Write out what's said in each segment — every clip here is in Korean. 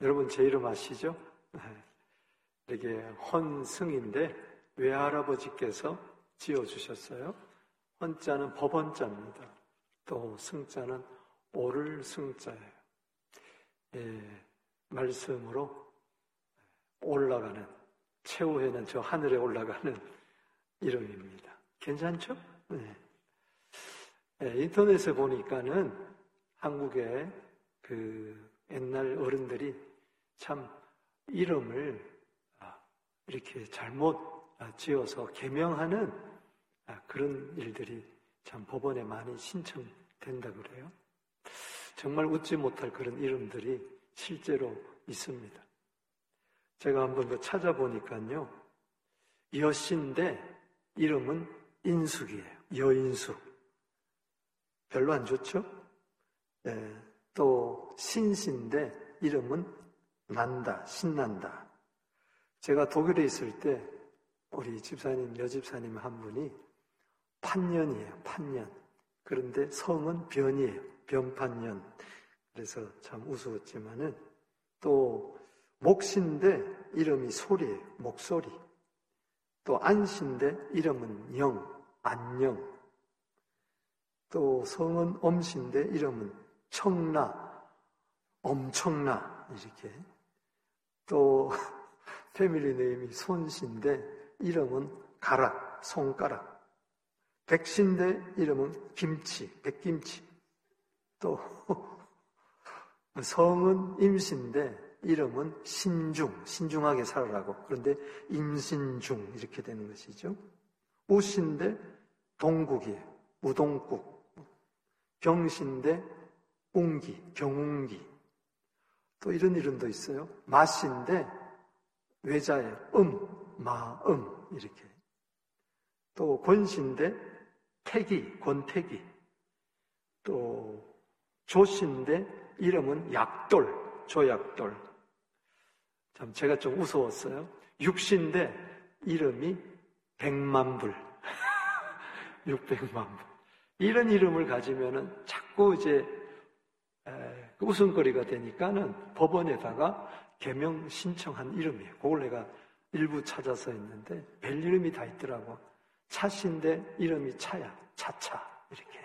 여러분 제 이름 아시죠? 이게 헌승인데 외할아버지께서 지어주셨어요. 헌자는 법원자입니다. 또 승자는 오를 승자예요. 말씀으로 올라가는, 최후에는 저 하늘에 올라가는 이름입니다. 괜찮죠? 네. 인터넷에 보니까는 한국의 그 옛날 어른들이 참 이름을 이렇게 잘못 지어서 개명하는 그런 일들이 참 법원에 많이 신청된다 그래요. 정말 웃지 못할 그런 이름들이 실제로 있습니다. 제가 한번 더 찾아보니까요, 여신데 이름은 인숙이에요. 여인숙. 별로 안 좋죠? 또 신신데 이름은 난다, 신난다. 제가 독일에 있을 때 우리 집사님, 여집사님 한 분이 판년이에요. 판년. 그런데 성은 변이에요. 변판년. 그래서 참 우스웠지만은, 또 목신데 이름이 소리예요. 목소리. 또 안신데 이름은 영, 안녕. 또 성은 엄신데 이름은 청라, 엄청나. 이렇게. 또 패밀리 네임이 손신데 이름은 가락, 손가락. 백신데 이름은 김치, 백김치. 또 성은 임신데 이름은 신중, 신중하게 살아라고. 그런데 임신중 이렇게 되는 것이죠. 우신데 동국이에요. 우동국. 경신데 웅기, 경운기. 또 이런 이름도 있어요. 마신데 외자예요. 마음 이렇게. 또 권신데 태기, 권태기. 또 조신데 이름은 약돌, 조약돌. 참 제가 좀 무서웠어요. 육신데 이름이 백만불. 600만 불. 이런 이름을 가지면은 자꾸 이제 웃음거리가 되니까는 법원에다가 개명 신청한 이름이에요. 그걸 내가 일부 찾아서 했는데 별 이름이 다 있더라고. 차신데 이름이 차야. 차차. 이렇게.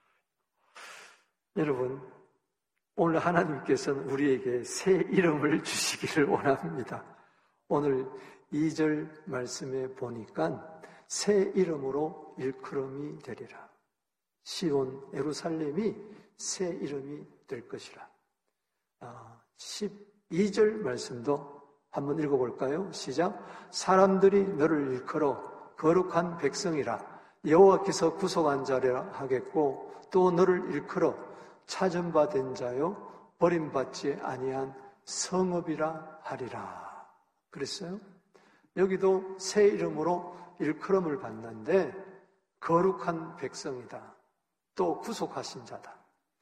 여러분, 오늘 하나님께서는 우리에게 새 이름을 주시기를 원합니다. 오늘 2절 말씀에 보니까 새 이름으로 일컬음이 되리라. 시온, 예루살렘이 새 이름이 될 것이라. 12절 말씀도 한번 읽어볼까요? 시작. 사람들이 너를 일컬어 거룩한 백성이라. 여호와께서 구속한 자라 하겠고, 또 너를 일컬어 찾은 바 된 자요 버림받지 아니한 성읍이라 하리라. 그랬어요. 여기도 새 이름으로 일컬음을 받는데 거룩한 백성이다. 또 구속하신 자다.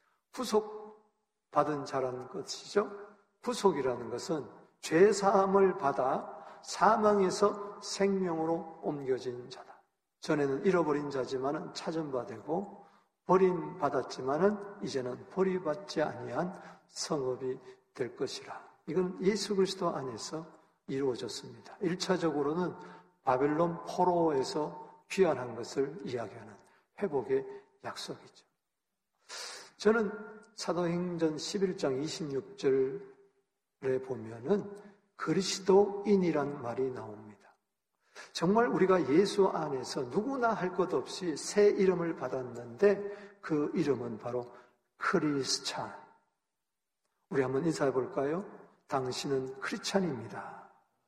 구속받은 자라는 것이죠. 구속이라는 것은 죄사함을 받아 사망에서 생명으로 옮겨진 자다. 전에는 잃어버린 자지만은 찾은 바 되고 버림받았지만은 이제는 버림받지 아니한 성읍이 될 것이라. 이건 예수 그리스도 안에서 이루어졌습니다. 1차적으로는 바벨론 포로에서 귀환한 것을 이야기하는 회복의 약속이죠. 저는 사도행전 11장 26절에 보면은 그리스도인이란 말이 나옵니다. 정말 우리가 예수 안에서 누구나 할 것 없이 새 이름을 받았는데 그 이름은 바로 크리스찬. 우리 한번 인사해 볼까요? 당신은 크리스찬입니다.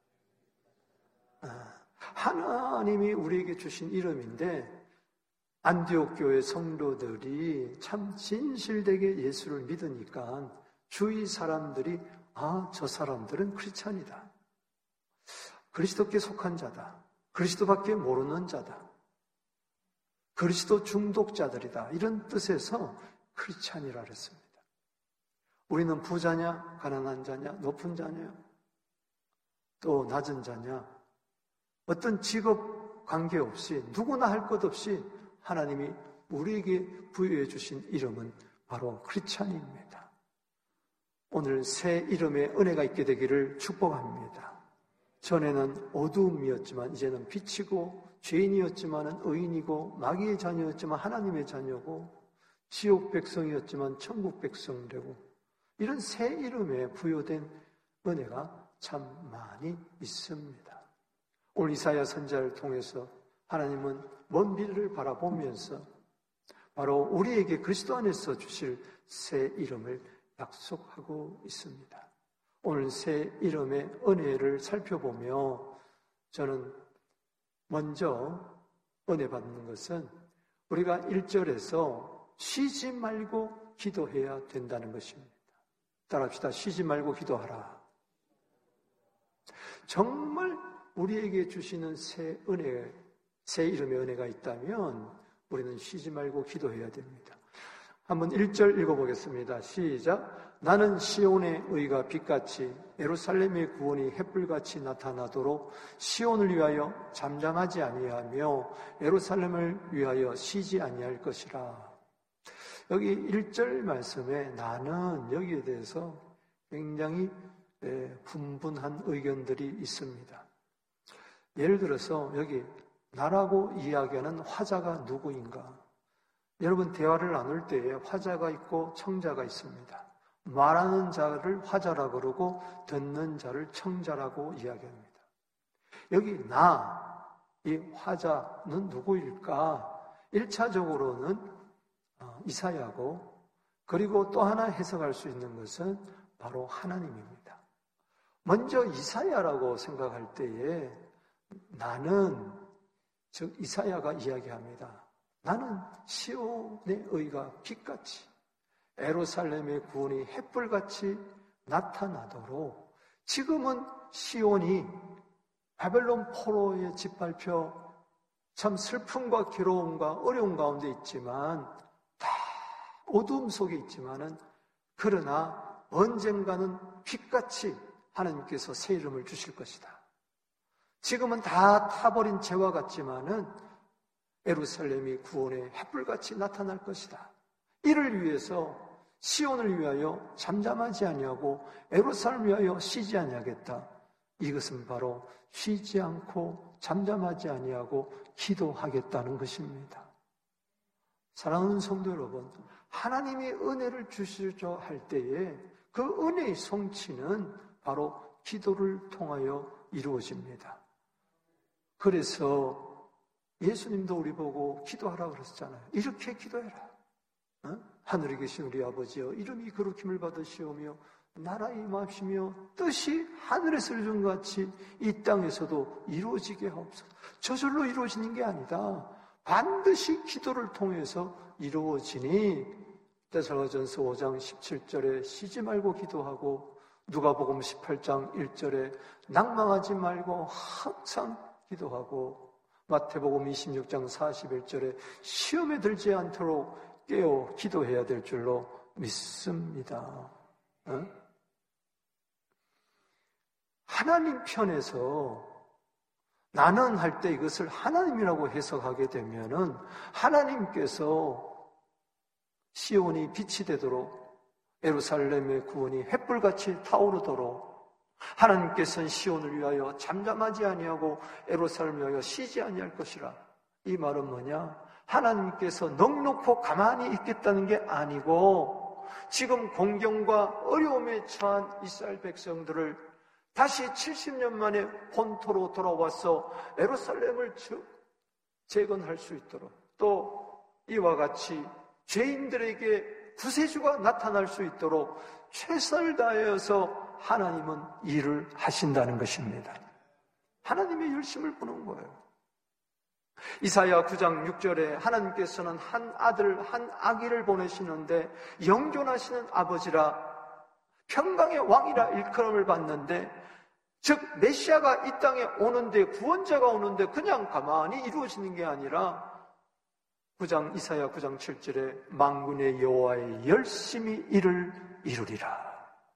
하나님이 우리에게 주신 이름인데 안디옥 교회 성도들이 참 진실되게 예수를 믿으니까 주위 사람들이 저 사람들은 크리스찬이다. 그리스도께 속한 자다. 그리스도밖에 모르는 자다. 그리스도 중독자들이다. 이런 뜻에서 크리스찬이라 그랬습니다. 우리는 부자냐, 가난한 자냐, 높은 자냐, 또 낮은 자냐, 어떤 직업 관계없이 누구나 할 것 없이 하나님이 우리에게 부여해 주신 이름은 바로 크리스찬입니다. 오늘 새 이름의 은혜가 있게 되기를 축복합니다. 전에는 어두움이었지만 이제는 빛이고, 죄인이었지만 의인이고, 마귀의 자녀였지만 하나님의 자녀고, 지옥 백성이었지만 천국 백성 되고, 이런 새 이름에 부여된 은혜가 참 많이 있습니다. 오늘 이사야 선지자를 통해서 하나님은 먼 미래를 바라보면서 바로 우리에게 그리스도 안에서 주실 새 이름을 약속하고 있습니다. 오늘 새 이름의 은혜를 살펴보며 저는 먼저 은혜 받는 것은 우리가 1절에서 쉬지 말고 기도해야 된다는 것입니다. 따라합시다. 쉬지 말고 기도하라. 정말 우리에게 주시는 새 은혜, 새 이름의 은혜가 있다면 우리는 쉬지 말고 기도해야 됩니다. 한번 1절 읽어보겠습니다. 시작. 나는 시온의 의가 빛같이 예루살렘의 구원이 햇불같이 나타나도록 시온을 위하여 잠잠하지 아니하며 예루살렘을 위하여 쉬지 아니할 것이라. 여기 1절 말씀에 나는 여기에 대해서 굉장히 분분한 의견들이 있습니다. 예를 들어서 여기 나라고 이야기하는 화자가 누구인가? 여러분 대화를 나눌 때에 화자가 있고 청자가 있습니다. 말하는 자를 화자라 그러고 듣는 자를 청자라고 이야기합니다. 여기 이 화자는 누구일까? 1차적으로는 이사야고, 그리고 또 하나 해석할 수 있는 것은 바로 하나님입니다. 먼저 이사야라고 생각할 때에 나는, 즉 이사야가 이야기합니다. 나는 시온의 의가 빛같이 예루살렘의 구원이 햇불같이 나타나도록, 지금은 시온이 바벨론 포로에 짓밟혀 참 슬픔과 괴로움과 어려움 가운데 있지만, 다 어두움 속에 있지만은, 그러나 언젠가는 빛같이 하나님께서 새 이름을 주실 것이다. 지금은 다 타버린 재와 같지만은 예루살렘이 구원의 햇불같이 나타날 것이다. 이를 위해서 시온을 위하여 잠잠하지 아니하고 예루살렘을 위하여 쉬지 아니하겠다. 이것은 바로 쉬지 않고 잠잠하지 아니하고 기도하겠다는 것입니다. 사랑하는 성도 여러분, 하나님이 은혜를 주시려 할 때에 그 은혜의 성취는 바로 기도를 통하여 이루어집니다. 그래서 예수님도 우리 보고 기도하라고 그랬잖아요. 이렇게 기도해라. 하늘에 계신 우리 아버지여, 이름이 거룩힘을 받으시오며 나라 임하시며 뜻이 하늘에서 이룬 것 같이 이 땅에서도 이루어지게 하옵소서. 저절로 이루어지는 게 아니다. 반드시 기도를 통해서 이루어지니, 데살로니가전서 5장 17절에 쉬지 말고 기도하고, 누가복음 18장 1절에 낭망하지 말고 항상 기도하고, 마태복음 26장 41절에 시험에 들지 않도록 깨어 기도해야 될 줄로 믿습니다. 하나님 편에서 나는 할 때 이것을 하나님이라고 해석하게 되면은, 하나님께서 시온이 빛이 되도록, 예루살렘의 구원이 햇불같이 타오르도록, 하나님께서는 시온을 위하여 잠잠하지 아니하고 예루살렘을 위하여 쉬지 아니할 것이라. 이 말은 뭐냐? 하나님께서 넉넉고 가만히 있겠다는 게 아니고, 지금 공경과 어려움에 처한 이스라엘 백성들을 다시 70년 만에 본토로 돌아와서 예루살렘을 재건할 수 있도록, 또 이와 같이 죄인들에게 구세주가 나타날 수 있도록 최선을 다하여서 하나님은 일을 하신다는 것입니다. 하나님의 열심을 보는 거예요. 이사야 9장 6절에 하나님께서는 한 아들 한 아기를 보내시는데 영존하시는 아버지라 평강의 왕이라 일컬음을 받는데, 즉 메시아가 이 땅에 오는데, 구원자가 오는데 그냥 가만히 이루어지는 게 아니라, 이사야 9장 7절에 만군의 여호와의 열심히 이를 이루리라.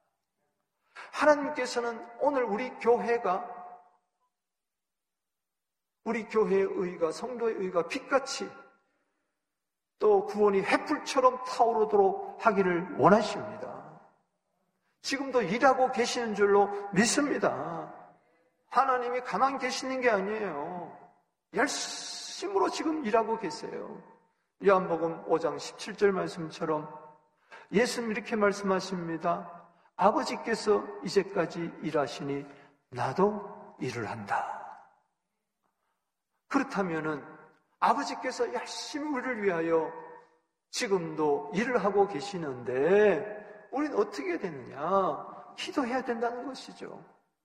하나님께서는 오늘 우리 교회의 의가, 성도의 의가 빛같이, 또 구원이 햇불처럼 타오르도록 하기를 원하십니다. 지금도 일하고 계시는 줄로 믿습니다. 하나님이 가만히 계시는 게 아니에요. 열심으로 지금 일하고 계세요. 요한복음 5장 17절 말씀처럼 예수님 이렇게 말씀하십니다. 아버지께서 이제까지 일하시니 나도 일을 한다. 그렇다면은 아버지께서 열심히 우리를 위하여 지금도 일을 하고 계시는데 우리는 어떻게 해야 되느냐? 기도해야 된다는 것이죠.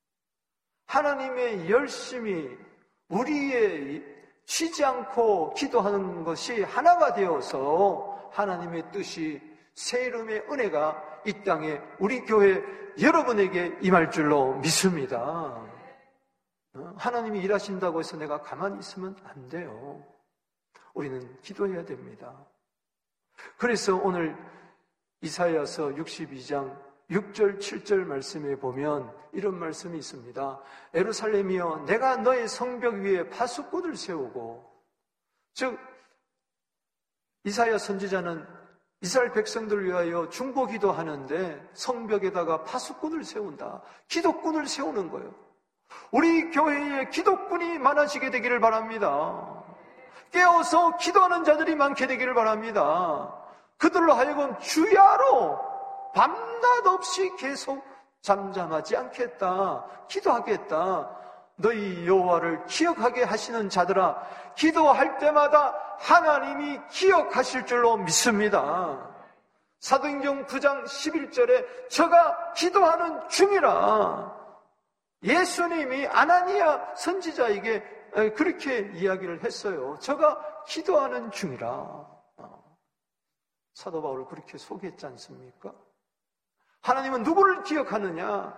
하나님의 열심히 우리의 쉬지 않고 기도하는 것이 하나가 되어서 하나님의 뜻이 새 이름의 은혜가 이 땅에 우리 교회 여러분에게 임할 줄로 믿습니다. 하나님이 일하신다고 해서 내가 가만히 있으면 안 돼요. 우리는 기도해야 됩니다. 그래서 오늘 이사야서 62장 6절 7절 말씀에 보면 이런 말씀이 있습니다. 예루살렘이여 내가 너의 성벽 위에 파수꾼을 세우고, 즉 이사야 선지자는 이스라엘 백성들을 위하여 중보기도 하는데 성벽에다가 파수꾼을 세운다. 기도꾼을 세우는 거예요. 우리 교회에 기도꾼이 많아지게 되기를 바랍니다. 깨어서 기도하는 자들이 많게 되기를 바랍니다. 그들로 하여금 주야로 밤낮 없이 계속 잠잠하지 않겠다. 기도하겠다. 너희 여호와를 기억하게 하시는 자들아, 기도할 때마다 하나님이 기억하실 줄로 믿습니다. 사도행전 9장 11절에 저가 기도하는 중이라 예수님이 아나니아 선지자에게 그렇게 이야기를 했어요. 저가 기도하는 중이라. 사도 바울을 그렇게 소개했지 않습니까? 하나님은 누구를 기억하느냐?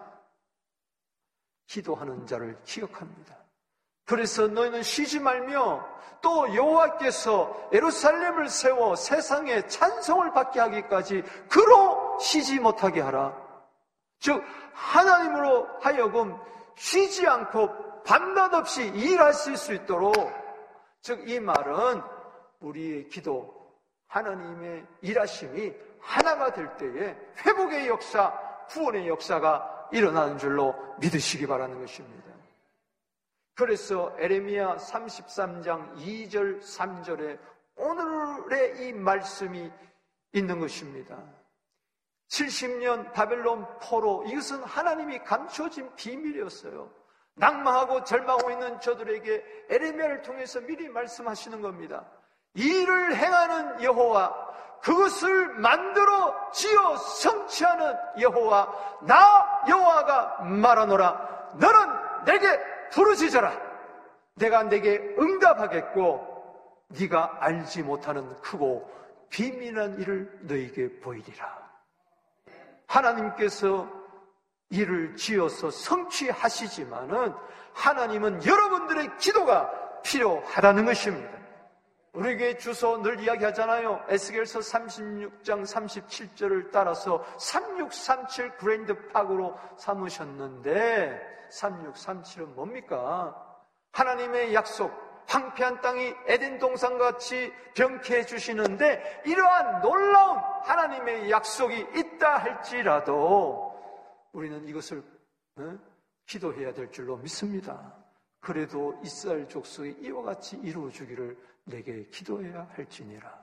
기도하는 자를 기억합니다. 그래서 너희는 쉬지 말며 또 여호와께서 예루살렘을 세워 세상에 찬송을 받게 하기까지 그로 쉬지 못하게 하라. 즉 하나님으로 하여금 쉬지 않고 밤낮 없이 일하실 수 있도록, 즉 이 말은 우리의 기도, 하나님의 일하심이 하나가 될 때에 회복의 역사, 구원의 역사가 일어나는 줄로 믿으시기 바라는 것입니다. 그래서 에레미야 33장 2절 3절에 오늘의 이 말씀이 있는 것입니다. 70년 바벨론 포로, 이것은 하나님이 감춰진 비밀이었어요. 낙망하고 절망하고 있는 저들에게 에레미야를 통해서 미리 말씀하시는 겁니다. 이를 행하는 여호와, 그것을 만들어 지어 성취하는 여호와, 나 여호와가 말하노라. 너는 내게 부르짖어라. 내가 내게 응답하겠고 네가 알지 못하는 크고 비밀한 일을 너에게 보이리라. 하나님께서 일을 지어서 성취하시지만은 하나님은 여러분들의 기도가 필요하다는 것입니다. 우리에게 주소 늘 이야기하잖아요. 에스겔서 36장 37절을 따라서 3637 그랜드 팍으로 삼으셨는데 3637은 뭡니까? 하나님의 약속, 황폐한 땅이 에덴 동산같이 병케해 주시는데 이러한 놀라운 하나님의 약속이 있다 할지라도 우리는 이것을 기도해야 될 줄로 믿습니다. 그래도 이스라엘 족속이 이와 같이 이루어주기를 내게 기도해야 할지니라.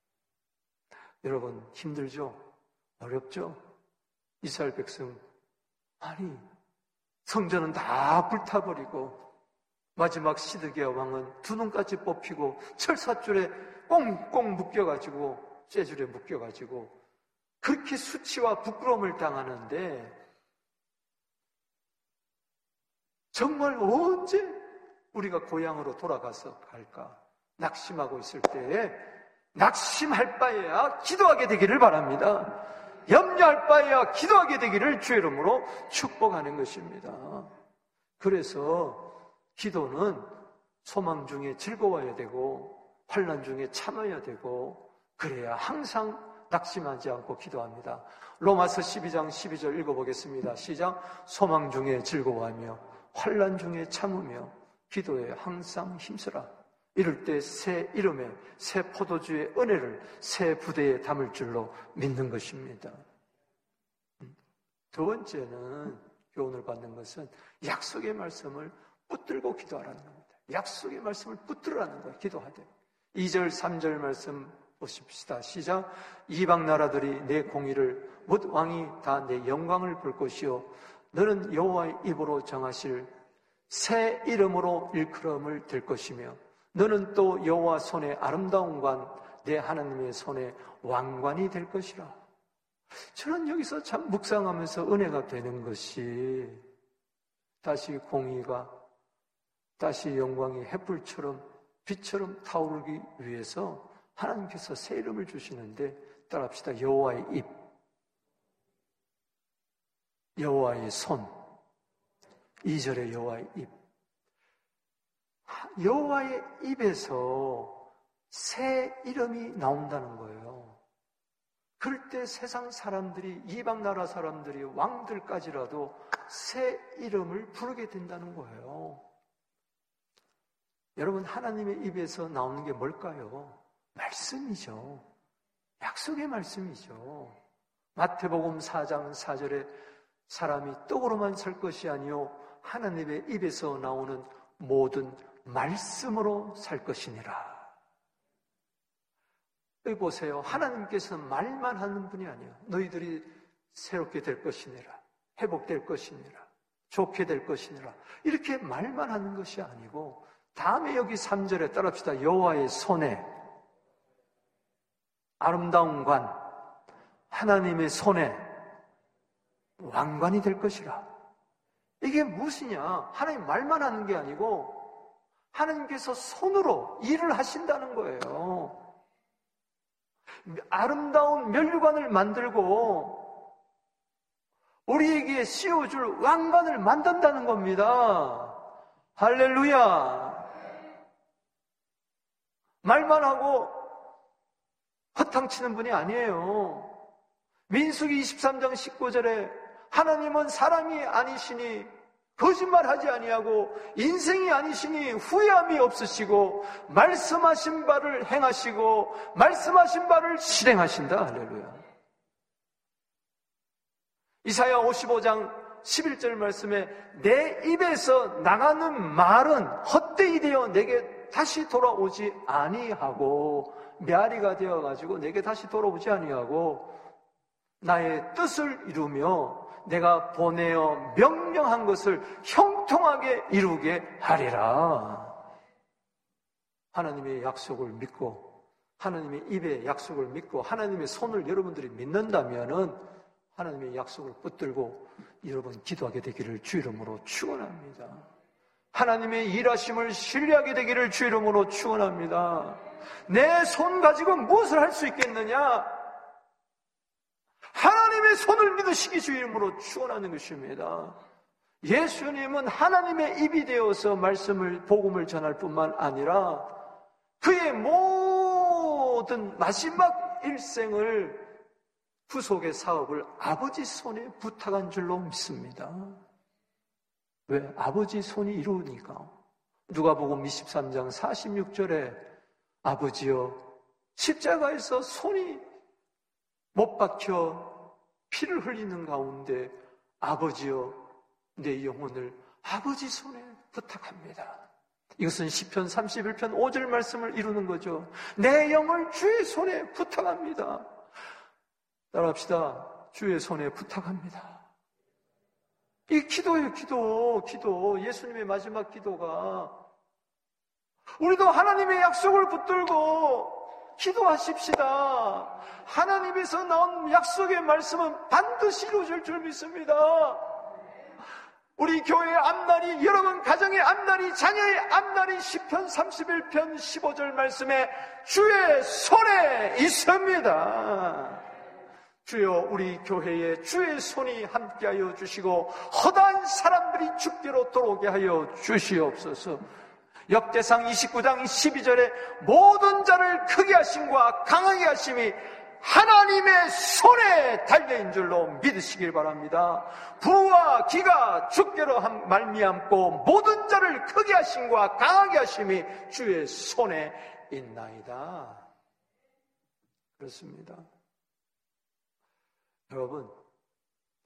여러분 힘들죠? 어렵죠? 이스라엘 백성, 아니 성전은 다 불타버리고 마지막 시드기야 왕은 두 눈까지 뽑히고 철사줄에 꽁꽁 묶여가지고 쇠줄에 묶여가지고 그렇게 수치와 부끄러움을 당하는데 정말 언제 우리가 고향으로 돌아가서 갈까 낙심하고 있을 때에 낙심할 바에야 기도하게 되기를 바랍니다. 염려할 바에야 기도하게 되기를 주의 이름으로 축복하는 것입니다. 그래서 기도는 소망 중에 즐거워야 되고 환난 중에 참아야 되고 그래야 항상 낙심하지 않고 기도합니다. 로마서 12장 12절 읽어보겠습니다. 시작. 소망 중에 즐거워하며 환난 중에 참으며 기도에 항상 힘쓰라. 이럴 때 새 이름에 새 포도주의 은혜를 새 부대에 담을 줄로 믿는 것입니다. 두 번째는 교훈을 받는 것은 약속의 말씀을 붙들고 기도하라는 겁니다. 약속의 말씀을 붙들으라는 거예요. 기도하되. 2절 3절 말씀 보십시다. 시작. 이방 나라들이 내 공의를 뭇 왕이 다 내 영광을 볼 것이요 너는 여호와의 입으로 정하실 새 이름으로 일컬음을 될 것이며 너는 또 여호와 손에 아름다운 관 내 하나님의 손에 왕관이 될 것이라. 저는 여기서 참 묵상하면서 은혜가 되는 것이 다시 공의가 다시 영광이 햇불처럼 빛처럼 타오르기 위해서 하나님께서 새 이름을 주시는데 따라합시다. 여호와의 입, 여호와의 손, 2절에 여호와의 입. 여호와의 입에서 새 이름이 나온다는 거예요. 그럴 때 세상 사람들이, 이방 나라 사람들이, 왕들까지라도 새 이름을 부르게 된다는 거예요. 여러분, 하나님의 입에서 나오는 게 뭘까요? 말씀이죠. 약속의 말씀이죠. 마태복음 4장 4절에 사람이 떡으로만 살 것이 아니요 하나님의 입에서 나오는 모든 말씀으로 살 것이니라. 여기 보세요. 하나님께서는 말만 하는 분이 아니에요. 너희들이 새롭게 될 것이니라, 회복될 것이니라, 좋게 될 것이니라, 이렇게 말만 하는 것이 아니고, 다음에 여기 3절에 따라합시다. 여호와의 손에 아름다운 관, 하나님의 손에 왕관이 될 것이라. 이게 무엇이냐? 하나님 말만 하는 게 아니고 하나님께서 손으로 일을 하신다는 거예요. 아름다운 면류관을 만들고 우리에게 씌워줄 왕관을 만든다는 겁니다. 할렐루야. 말만 하고 허탕치는 분이 아니에요. 민수기 23장 19절에 하나님은 사람이 아니시니 거짓말하지 아니하고 인생이 아니시니 후회함이 없으시고 말씀하신 바를 행하시고 말씀하신 바를 실행하신다. 할렐루야. 이사야 55장 11절 말씀에 내 입에서 나가는 말은 헛되이 되어 내게 다시 돌아오지 아니하고 메아리가 되어가지고 내게 다시 돌아오지 아니하고 나의 뜻을 이루며 내가 보내어 명령한 것을 형통하게 이루게 하리라. 하나님의 약속을 믿고 하나님의 입의 약속을 믿고 하나님의 손을 여러분들이 믿는다면은 하나님의 약속을 붙들고 여러분 기도하게 되기를 주 이름으로 축원합니다. 하나님의 일하심을 신뢰하게 되기를 주 이름으로 축원합니다. 내 손 가지고 무엇을 할 수 있겠느냐? 하나님의 손을 믿으시기 주 이름으로 축원하는 것입니다. 예수님은 하나님의 입이 되어서 말씀을 복음을 전할 뿐만 아니라 그의 모든 마지막 일생을 구속의 사업을 아버지 손에 부탁한 줄로 믿습니다. 왜? 아버지 손이 이루니까. 누가복음 23장 46절에 아버지여 십자가에서 손이 못 박혀 피를 흘리는 가운데 아버지여 내 영혼을 아버지 손에 부탁합니다. 이것은 시편 31편 5절 말씀을 이루는 거죠. 내 영을 주의 손에 부탁합니다. 따라합시다. 주의 손에 부탁합니다. 이 기도예요. 기도. 예수님의 마지막 기도가 우리도 하나님의 약속을 붙들고 기도하십시다. 하나님에서 나온 약속의 말씀은 반드시 이루어질 줄 믿습니다. 우리 교회의 앞날이, 여러분 가정의 앞날이, 자녀의 앞날이 시편 31편 15절 말씀에 주의 손에 있습니다. 주여 우리 교회에 주의 손이 함께하여 주시고 허다한 사람들이 주께로 돌아오게 하여 주시옵소서. 역대상 29장 12절에 모든 자를 크게 하심과 강하게 하심이 하나님의 손에 달려인 줄로 믿으시길 바랍니다. 부와 기가 주께로 말미암고 모든 자를 크게 하심과 강하게 하심이 주의 손에 있나이다. 그렇습니다. 여러분,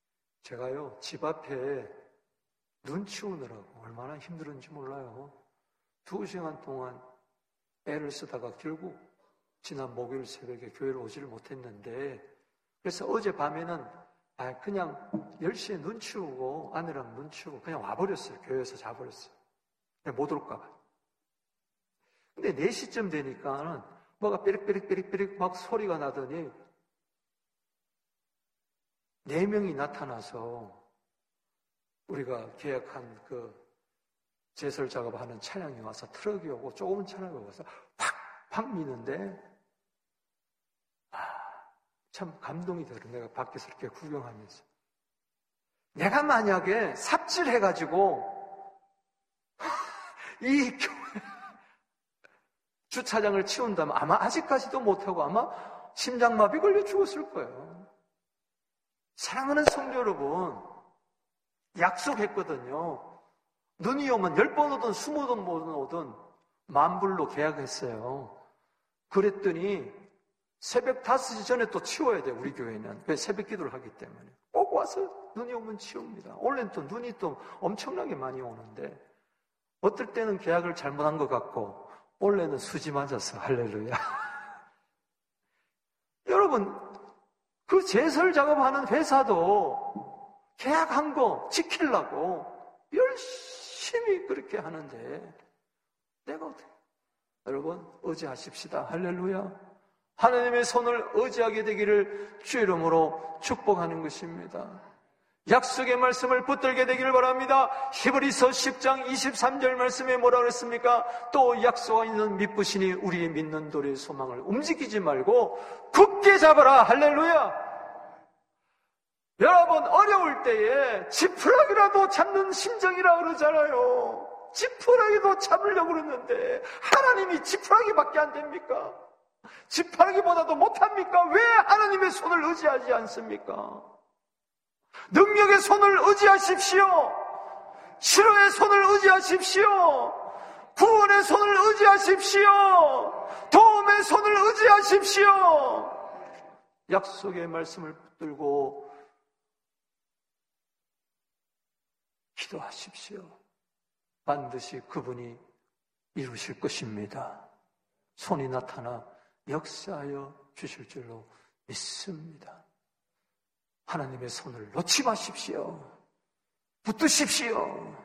제가요, 집 앞에 눈 치우느라고 얼마나 힘들었는지 몰라요. 2시간 동안 애를 쓰다가 결국 지난 목요일 새벽에 교회를 오지를 못했는데, 그래서 어젯밤에는 그냥 10시에 눈 치우고 아내랑 눈 치우고 그냥 와버렸어요. 교회에서 자버렸어요. 못 올까봐. 근데 4시쯤 되니까는 뭐가 삐릭삐릭삐릭삐릭 막 소리가 나더니 4명이 나타나서 우리가 계약한 그 제설 작업하는 차량이 와서 트럭이 오고 조그만 차량이 와서 팍 미는데 참 감동이 들어. 내가 밖에서 이렇게 구경하면서 내가 만약에 삽질해가지고 이 교회 주차장을 치운다면 아마 아직까지도 못하고 아마 심장마비 걸려 죽었을 거예요. 사랑하는 성도 여러분, 약속했거든요. 눈이 오면 10번 오든 20번 오든 만불로 계약했어요. 그랬더니 새벽 5시 전에 또 치워야 돼요. 우리 교회는. 왜? 새벽 기도를 하기 때문에. 꼭 와서 눈이 오면 치웁니다. 원래는 또 눈이 또 엄청나게 많이 오는데 어떨 때는 계약을 잘못한 것 같고 원래는 수지 맞았어. 할렐루야. 여러분, 그 제설 작업하는 회사도 계약한 거 지키려고 열심히 그렇게 하는데 내가 어떻게, 여러분 의지하십시다. 할렐루야. 하나님의 손을 의지하게 되기를 주 이름으로 축복하는 것입니다. 약속의 말씀을 붙들게 되기를 바랍니다. 히브리서 10장 23절 말씀에 뭐라 그랬습니까? 또 약속 있는 믿으시니 우리의 믿는 도리의 소망을 움직이지 말고 굳게 잡아라. 할렐루야. 여러분, 어려울 때에 지푸라기라도 잡는 심정이라 그러잖아요. 지푸라기도 잡으려고 그러는데 하나님이 지푸라기밖에 안 됩니까? 지푸라기보다도 못합니까? 왜 하나님의 손을 의지하지 않습니까? 능력의 손을 의지하십시오. 치료의 손을 의지하십시오. 구원의 손을 의지하십시오. 도움의 손을 의지하십시오. 약속의 말씀을 붙들고 기도하십시오. 반드시 그분이 이루실 것입니다. 손이 나타나 역사하여 주실 줄로 믿습니다. 하나님의 손을 놓지 마십시오. 붙드십시오.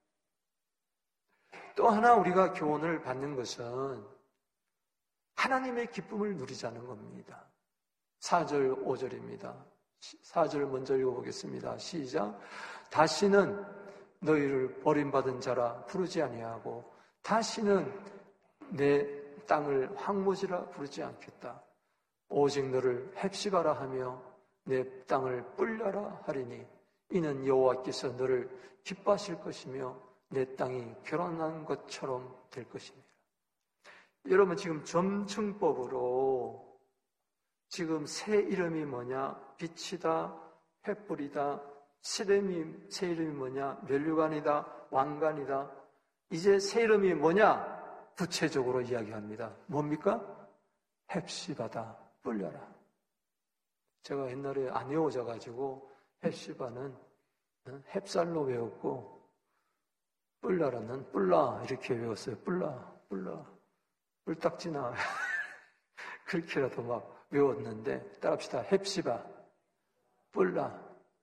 또 하나 우리가 교훈을 받는 것은 하나님의 기쁨을 누리자는 겁니다. 4절, 5절입니다. 4절 먼저 읽어보겠습니다. 시작. 다시는 너희를 버림받은 자라 부르지 아니하고 다시는 내 땅을 황무지라 부르지 않겠다. 오직 너를 헵시바라 하며 내 땅을 뿔려라 하리니 이는 여호와께서 너를 기뻐하실 것이며 내 땅이 결혼한 것처럼 될 것입니다. 여러분, 지금 점층법으로 지금 새 이름이 뭐냐? 빛이다, 횃불이다, 새 이름이 뭐냐? 멸류관이다, 왕관이다. 이제 새 이름이 뭐냐? 구체적으로 이야기합니다. 뭡니까? 헵시바다, 뿔려라. 제가 옛날에 안 외워져가지고 헵시바는 헵살로 외웠고 뿔라라는 뿔라 이렇게 외웠어요. 뿔라 뿔딱지나 그렇게라도 막 외웠는데 따라합시다. 헵시바, 뿔라.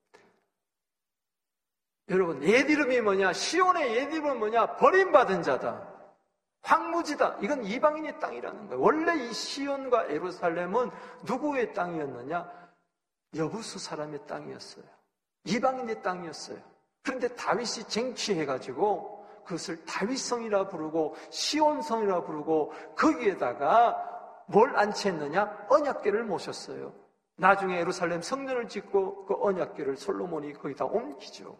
여러분, 옛 이름이 뭐냐? 시온의 옛 이름은 뭐냐? 버림받은 자다, 황무지다. 이건 이방인의 땅이라는 거예요. 원래 이 시온과 예루살렘은 누구의 땅이었느냐? 여부수 사람의 땅이었어요. 이방인의 땅이었어요. 그런데 다윗이 쟁취해가지고 그것을 다윗성이라 부르고 시온성이라 부르고 거기에다가 뭘 안치했느냐? 언약궤를 모셨어요. 나중에 예루살렘 성전을 짓고 그 언약궤를 솔로몬이 거기다 옮기죠.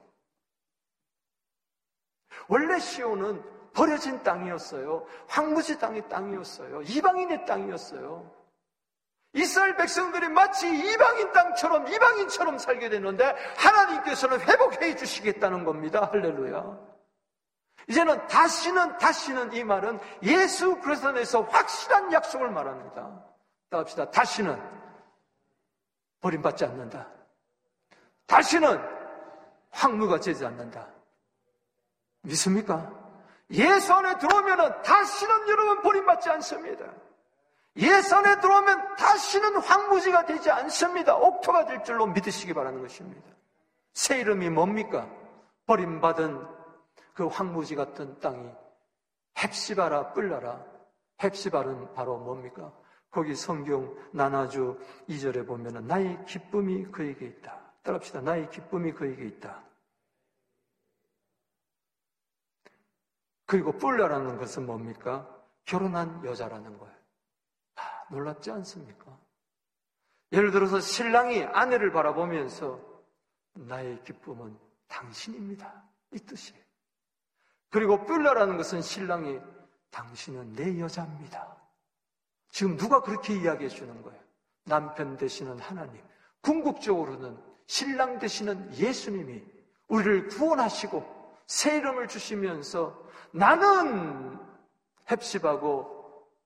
원래 시온은 버려진 땅이었어요. 황무지 땅의 땅이었어요. 이방인의 땅이었어요. 이스라엘 백성들이 마치 이방인 땅처럼 이방인처럼 살게 됐는데 하나님께서는 회복해 주시겠다는 겁니다. 할렐루야. 이제는 다시는 이 말은 예수 그리스도 안에서 확실한 약속을 말합니다. 따라합시다. 다시는 버림받지 않는다. 다시는 황무가 되지 않는다. 믿습니까? 예수 안에 들어오면 다시는 여러분 버림받지 않습니다. 예수 안에 들어오면 다시는 황무지가 되지 않습니다. 옥토가 될 줄로 믿으시기 바라는 것입니다. 새 이름이 뭡니까? 버림받은 그 황무지 같은 땅이 헵시바라 뿔라라. 헵시바는 바로 뭡니까? 거기 성경 나나주 2절에 보면은 나의 기쁨이 그에게 있다. 따라합시다. 나의 기쁨이 그에게 있다. 그리고 뿔라라는 것은 뭡니까? 결혼한 여자라는 거예요. 놀랍지 않습니까? 예를 들어서 신랑이 아내를 바라보면서 나의 기쁨은 당신입니다. 이 뜻이에요. 그리고 뿔라라는 것은 신랑이 당신은 내 여자입니다. 지금 누가 그렇게 이야기해 주는 거예요? 남편 되시는 하나님, 궁극적으로는 신랑 되시는 예수님이 우리를 구원하시고 새 이름을 주시면서 나는 헵시바고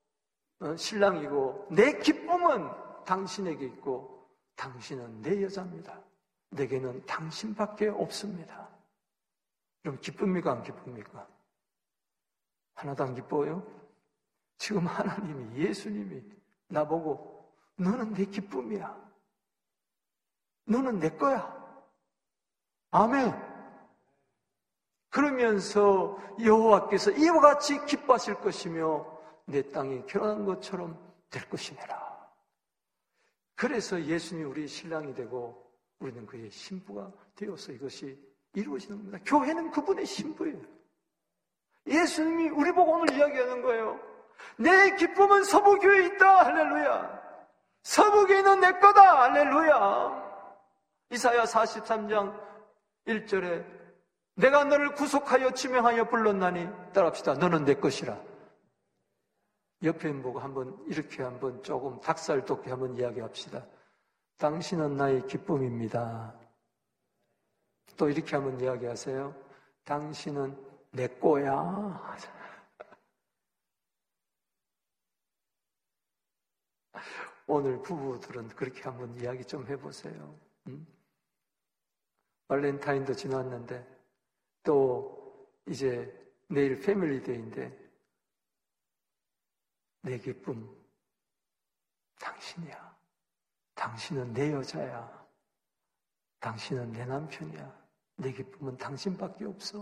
신랑이고 내 기쁨은 당신에게 있고 당신은 내 여자입니다. 내게는 당신밖에 없습니다. 그럼 기쁩니까? 안 기쁩니까? 하나도 안 기뻐요? 지금 하나님이, 예수님이 나보고 너는 내 기쁨이야. 너는 내 거야. 아멘. 그러면서 여호와께서 이와 같이 기뻐하실 것이며 내 땅이 결혼한 것처럼 될 것이니라. 그래서 예수님이 우리의 신랑이 되고 우리는 그의 신부가 되어서 이것이 이루어지는 겁니다. 교회는 그분의 신부예요. 예수님이 우리 보고 오늘 이야기하는 거예요. 내 기쁨은 서부교회에 있다. 할렐루야. 서부교회는 내 거다. 할렐루야. 이사야 43장 1절에 내가 너를 구속하여 지명하여 불렀나니 따라합시다. 너는 내 것이라. 옆에 보고 한번 이렇게 한번 조금 닭살 돋게 한번 이야기합시다. 당신은 나의 기쁨입니다. 또 이렇게 한번 이야기하세요. 당신은 내 거야. 오늘 부부들은 그렇게 한번 이야기 좀 해보세요. 발렌타인도 지났는데 또 이제 내일 패밀리데이인데 내 기쁨 당신이야. 당신은 내 여자야. 당신은 내 남편이야. 내 기쁨은 당신밖에 없어.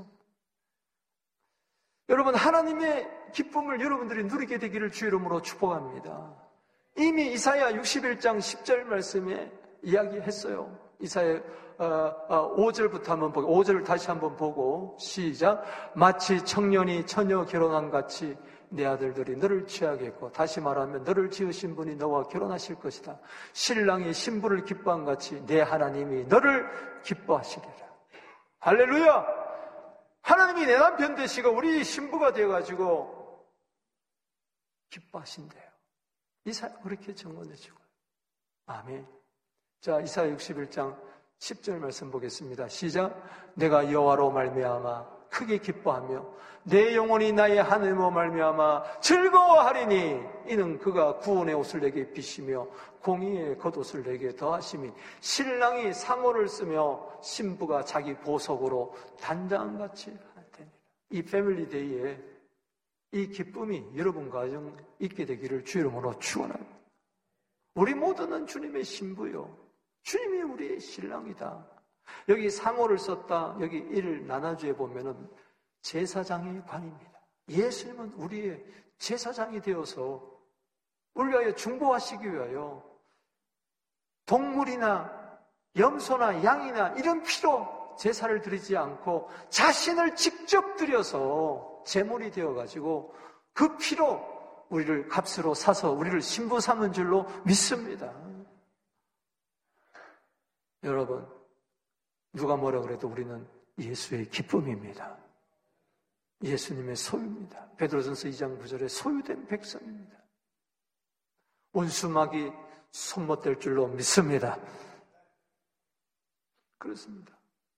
여러분, 하나님의 기쁨을 여러분들이 누리게 되기를 주 이름으로 축복합니다. 이미 이사야 61장 10절 말씀에 이야기했어요. 이사야 5절부터 한번 보고 5절을 다시 한번 보고 시작. 마치 청년이 처녀 결혼한 같이 내 아들들이 너를 취하겠고 다시 말하면 너를 지으신 분이 너와 결혼하실 것이다. 신랑이 신부를 기뻐한 같이 내 하나님이 너를 기뻐하시리라. 할렐루야. 하나님이 내 남편 되시고 우리 신부가 되어가지고 기뻐하신대요. 이사야 그렇게 증언해주고. 아멘. 자, 이사야 61장 10절 말씀 보겠습니다. 시작. 내가 여호와로 말미암아 크게 기뻐하며 내 영혼이 나의 하나님으로 말미암아 즐거워하리니 이는 그가 구원의 옷을 내게 입히시며 공의의 겉옷을 내게 더하시니 신랑이 상호를 쓰며 신부가 자기 보석으로 단장같이 할 테니라. 이 패밀리데이에 이 기쁨이 여러분 가정 있게 되기를 주 이름으로 축원합니다. 우리 모두는 주님의 신부요, 주님이 우리의 신랑이다. 여기 상호를 썼다. 여기 1 나나주에 보면은 제사장의 관입니다. 예수님은 우리의 제사장이 되어서 우리 위하여 중보하시기 위하여 동물이나 염소나 양이나 이런 피로 제사를 드리지 않고 자신을 직접 드려서 제물이 되어가지고 그 피로 우리를 값으로 사서 우리를 신부 삼은 줄로 믿습니다. 여러분, 누가 뭐라 그래도 우리는 예수의 기쁨입니다. 예수님의 소유입니다. 베드로전서 2장 9절에 소유된 백성입니다. 원수막이 손못댈 줄로 믿습니다. 그렇습니다.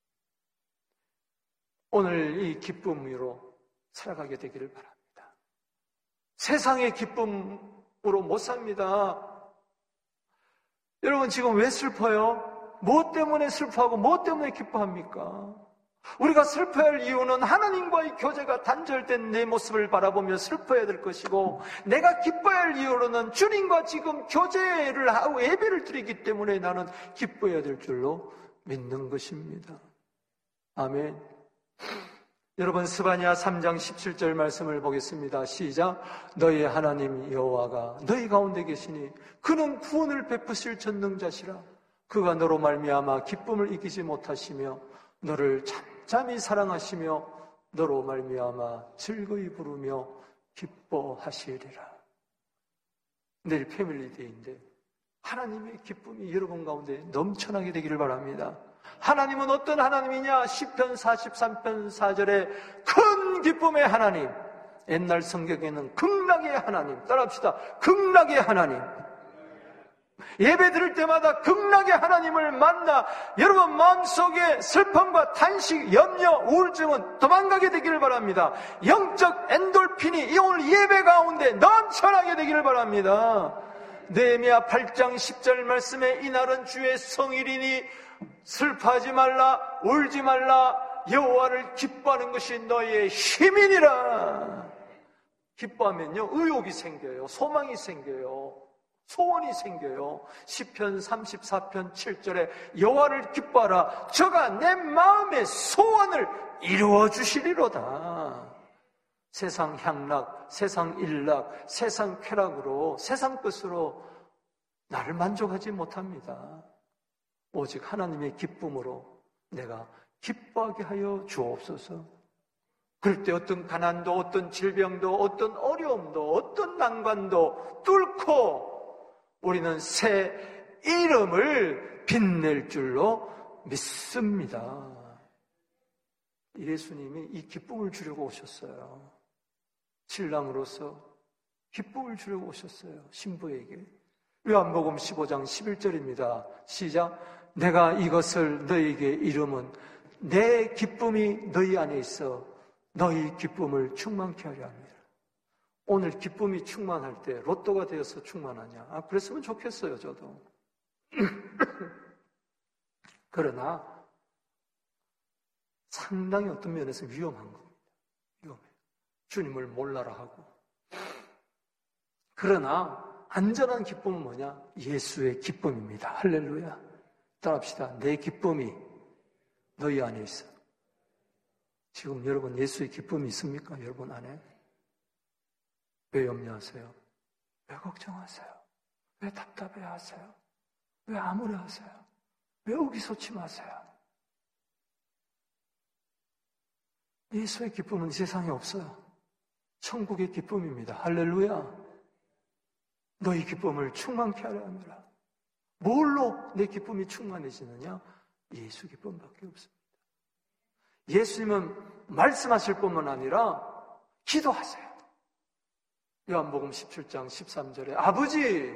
오늘 이 기쁨으로 살아가게 되기를 바랍니다. 세상의 기쁨으로 못 삽니다. 여러분 지금 왜 슬퍼요? 무엇 때문에 슬퍼하고 무엇 때문에 기뻐합니까? 우리가 슬퍼야 할 이유는 하나님과의 교제가 단절된 내 모습을 바라보며 슬퍼해야 될 것이고, 내가 기뻐야 할 이유로는 주님과 지금 교제를 하고 예배를 드리기 때문에 나는 기뻐해야 될 줄로 믿는 것입니다. 아멘. 여러분, 스바냐 3장 17절 말씀을 보겠습니다. 시작. 너희 하나님 여호와가 너희 가운데 계시니 그는 구원을 베푸실 전능자시라. 그가 너로 말미암아 기쁨을 이기지 못하시며 너를 잠잠히 사랑하시며 너로 말미암아 즐거이 부르며 기뻐하시리라. 내일 패밀리데이인데 하나님의 기쁨이 여러분 가운데 넘쳐나게 되기를 바랍니다. 하나님은 어떤 하나님이냐? 시편 43편 4절에 큰 기쁨의 하나님, 옛날 성경에는 극락의 하나님, 따라합시다. 극락의 하나님. 예배 드릴 때마다 극락의 하나님을 만나 여러분 마음속에 슬픔과 탄식, 염려, 우울증은 도망가게 되기를 바랍니다. 영적 엔돌핀이 이 오늘 예배 가운데 넘쳐나게 되기를 바랍니다. 느헤미야 8장 10절 말씀에 이날은 주의 성일이니 슬퍼하지 말라, 울지 말라, 여호와를 기뻐하는 것이 너희의 힘이니라. 기뻐하면요 의욕이 생겨요, 소망이 생겨요, 소원이 생겨요. 시편 34편 7절에 여호와를 기뻐하라, 저가 내 마음의 소원을 이루어 주시리로다. 세상 향락, 세상 일락, 세상 쾌락으로, 세상 것으로 나를 만족하지 못합니다. 오직 하나님의 기쁨으로 내가 기뻐하게 하여 주옵소서. 그럴 때 어떤 가난도, 어떤 질병도, 어떤 어려움도, 어떤 난관도 뚫고 우리는 새 이름을 빛낼 줄로 믿습니다. 예수님이 이 기쁨을 주려고 오셨어요. 신랑으로서 기쁨을 주려고 오셨어요. 신부에게. 요한복음 15장 11절입니다. 시작. 내가 이것을 너희에게 이름은 내 기쁨이 너희 안에 있어 너희 기쁨을 충만케 하려 합니다. 오늘 기쁨이 충만할 때 로또가 되어서 충만하냐? 그랬으면 좋겠어요, 저도. 그러나 상당히 어떤 면에서 위험한 겁니다. 위험해요. 주님을 몰라라 하고. 그러나 안전한 기쁨은 뭐냐? 예수의 기쁨입니다. 할렐루야. 따라합시다. 내 기쁨이 너희 안에 있어. 지금 여러분 예수의 기쁨이 있습니까? 여러분 안에? 왜 염려하세요? 왜 걱정하세요? 왜 답답해하세요? 왜 암울해하세요? 왜 의기소침하세요? 예수의 기쁨은 이 세상에 없어요. 천국의 기쁨입니다. 할렐루야. 너희 기쁨을 충만케 하려 합니다. 뭘로 내 기쁨이 충만해지느냐? 예수 기쁨밖에 없습니다. 예수님은 말씀하실 뿐만 아니라 기도하세요. 요한복음 17장 13절에 아버지,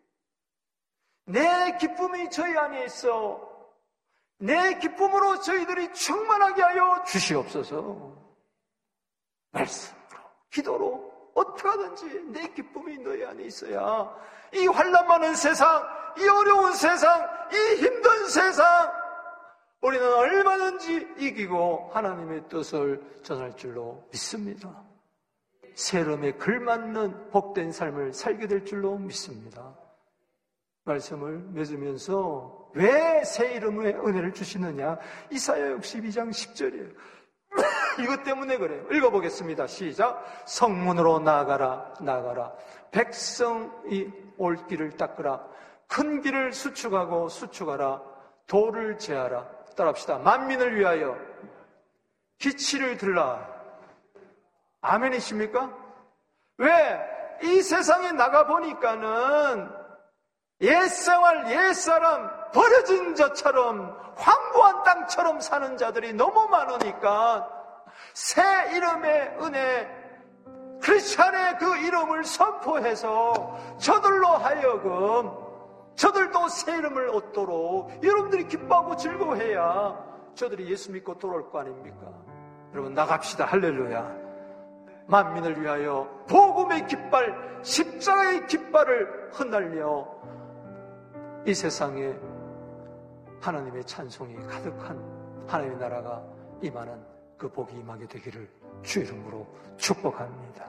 내 기쁨이 저희 안에 있어 내 기쁨으로 저희들이 충만하게 하여 주시옵소서. 말씀으로, 기도로 어떻게 하든지 내 기쁨이 너희 안에 있어야 이 환난 많은 세상, 이 어려운 세상, 이 힘든 세상 우리는 얼마든지 이기고 하나님의 뜻을 전할 줄로 믿습니다. 새 이름에 걸맞는 복된 삶을 살게 될 줄로 믿습니다. 말씀을 맺으면서 왜 새 이름의 은혜를 주시느냐? 이사야 62장 10절이에요. 이것 때문에 그래요. 읽어보겠습니다. 시작. 성문으로 나아가라, 나아가라. 백성이 올 길을 닦으라. 큰 길을 수축하고 수축하라. 도를 제하라. 따라합시다. 만민을 위하여 기치를 들라. 아멘이십니까? 왜? 이 세상에 나가보니까는 옛생활, 옛사람, 버려진 저처럼 황무한 땅처럼 사는 자들이 너무 많으니까 새 이름의 은혜, 크리스찬의 그 이름을 선포해서 저들로 하여금 저들도 새 이름을 얻도록 여러분들이 기뻐하고 즐거워해야 저들이 예수 믿고 돌아올 거 아닙니까? 여러분 나갑시다. 할렐루야. 만민을 위하여 복음의 깃발, 십자가의 깃발을 흩날려 이 세상에 하나님의 찬송이 가득한 하나님의 나라가 임하는 그 복이 임하게 되기를 주 이름으로 축복합니다.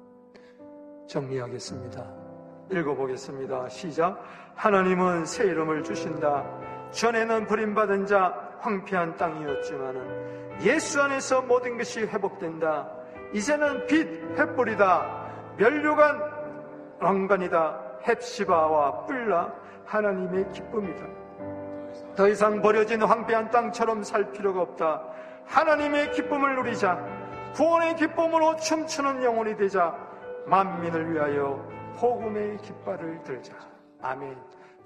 정리하겠습니다. 읽어보겠습니다. 시작. 하나님은 새 이름을 주신다. 전에는 버림받은 자 황폐한 땅이었지만은 예수 안에서 모든 것이 회복된다. 이제는 빛 햇불이다. 면류관 왕관이다. 헵시바와 뿔라 하나님의 기쁨이다. 더 이상 버려진 황폐한 땅처럼 살 필요가 없다. 하나님의 기쁨을 누리자. 구원의 기쁨으로 춤추는 영혼이 되자. 만민을 위하여 복음의 깃발을 들자. 아멘.